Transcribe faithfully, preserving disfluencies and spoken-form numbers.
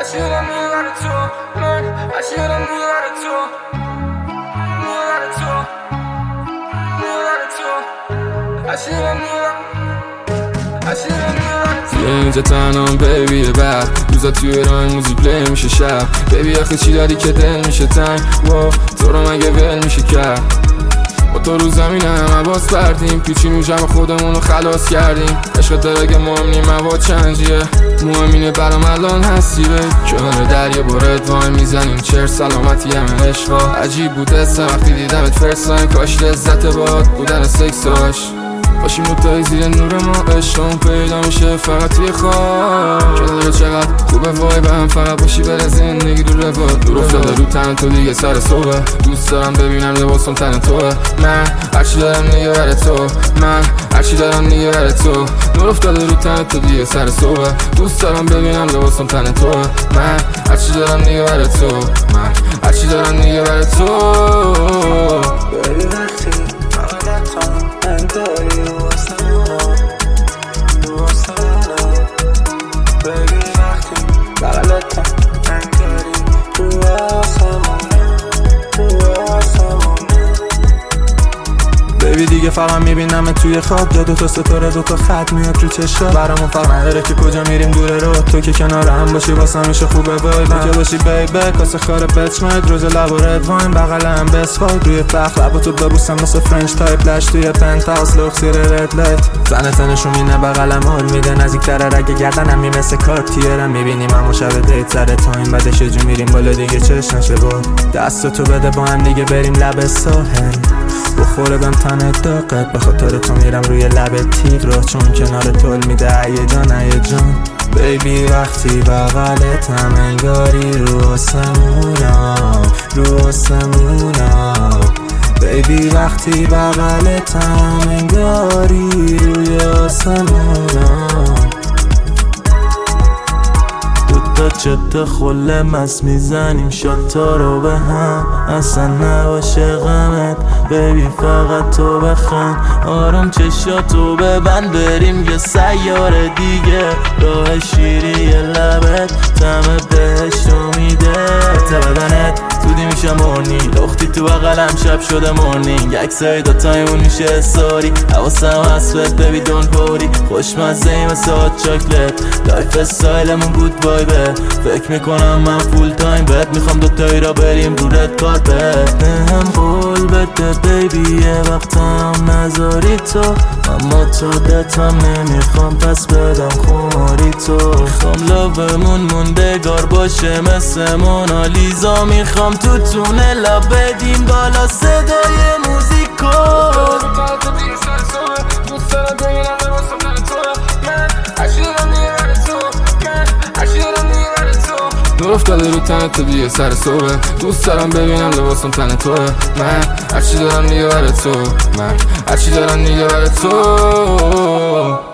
هرچی دارم میبره تو من، هرچی دارم میبره تو میبره تو میبره تو هرچی دارم میبره هرچی دارم میبره تو یه اینجا تنام بیبی بعد روزا توی رنگ موزیک پلی میشه شب بیبی آخه چی داری که دل میشه تنگ واو تو رو مگه ول میشه کرد با تو رو زمین همه باز پردیم پیچیم جمع خودمون رو خلاص کردیم عشق درگه مهم نیم مواد چنجیه مهم اینه برام الان هستی به کنار دریا برد وای میزنیم چر سلامتی همه عشقا عجیب بود دستم وقتی دیدمت فرست لاین کاش لذت باد بودن سکساش باشیم دوتایی زیر نور ما عشقم پیدا میشه فقط توی خواب کنار چقدر خوبه وای به هم فقط باشی بره زندگی رو رواد دور افتاده رو تن تو دیگه سر صبح دوست دارم ببینم لباسم تن توه من هرچی دارم نگه بره تو من هرچی دارم نگه بره تو دور افتاده رو تن تو دیگه سر صبح دوست دارم ببینم لباسم تن توه من هرچی دارم نگه بره تو من هرچی دارم نگه بره تو بیبی دیگه فقط میبینم توی خواب جا دوتا ستاره دوتا خط میاد رو چشم برامون فرق نداره که کجا میریم دوره رو تو که کنار هم باشی واسه میشه خوبه وای تو که باشی بیبی کاسه خاره بچمید روز لب و رد واین بغلم بسفای روی فخ لب تو ببوسم مثل فرنچ تایپ لش توی پنت هاوس لوکس زیر رد لایت زن تنشون مینه بغلم حال میده نزدیک‌تر رگ گردنم میمسه کارتیرم میبینیم همون شب دیت سر تایم بعدش جو میریم بالا دیگه چش نشه با دست تو بده با هم دیگه بریم لب ساحل بخوره بهم تن داغت به خاطر تو میرم روی لب تیغ را چون کنار طول میده هیجان هیجان بیبی وقتی بغلتم انگاری رو آسمونا رو آسمونا بیبی وقتی بغلتم انگاری روی آسمونا دوتا چت خله مست میزنیم شاتا رو به هم اصلا نباشه غمت بیبی فقط تو بخند آروم چشاتو ببند بریم یه سیاره دیگه راه شیری لبت طعم بهشتو میده تا بدنت زودی میشه مورنی لختی تو بغلم شب شده مورنینگ عکسای دوتایمون میشه استوری حواسم هست بهت بیبی دون پوری خوشمزه ای مثل هات چاکلت لایف استایلمون گود وایبه فکر میکنم من فول تایم بهت میخوام دوتایی را بریم رو رد کارپت هم قول بده بیبی یه وقتم نذاری تو اما تو دتم نمیخوام پس بدم خماری تو میخوام لاومون موندگار باشه مثل مونالیزا میخوام تو تونلا بدیم بالا صدای موزیکو نور افتاده رو تن تو دیگه سر صبح دوست دارم ببینم لباسم تن توه من هرچی دارم نگه بره تو من هرچی دارم نگه بره تو